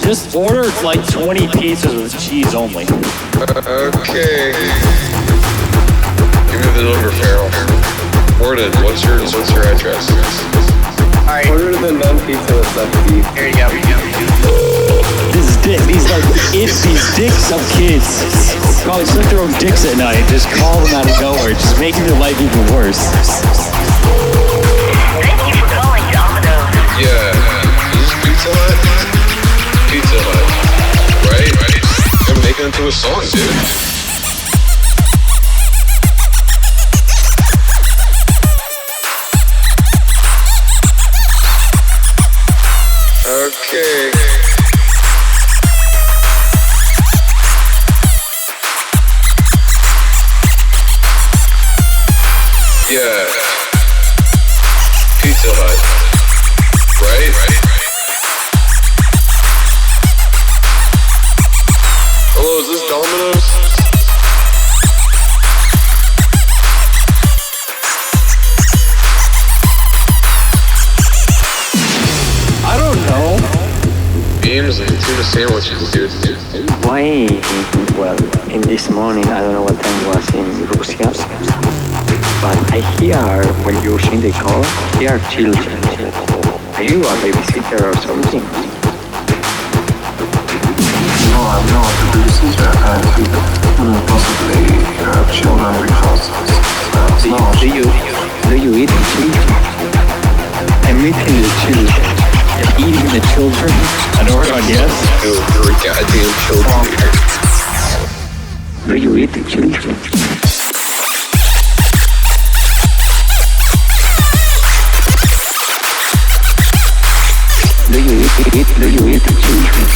Just order like 20 pizzas with cheese only. Okay. Give me the number, Farrell. Morden, what's your address? Alright. Order the non-pizza with left beef. Here you go. These dicks of kids probably suck their own dicks at night. Just call them out of nowhere, just making their life even worse. Thank you for calling Domino's. Yeah. Is this Pizza Hut? Pizza Hut. Right? I'm making it into a song, dude. Okay. Yeah. Pizza Hut. Right? Hello, is this Domino's? I don't know. Beans and tuna sandwiches, dude. Why, well, in this morning, I don't know what time was in Russia, but I hear when you sing the call, hear children. Are you a babysitter or something? No, I'm not a babysitter. I could possibly have children because Do you eat the children? I'm eating the children. Eating the children? I don't know, yes. You're a goddamn children eater. Do you eat the children? Do you eat the children?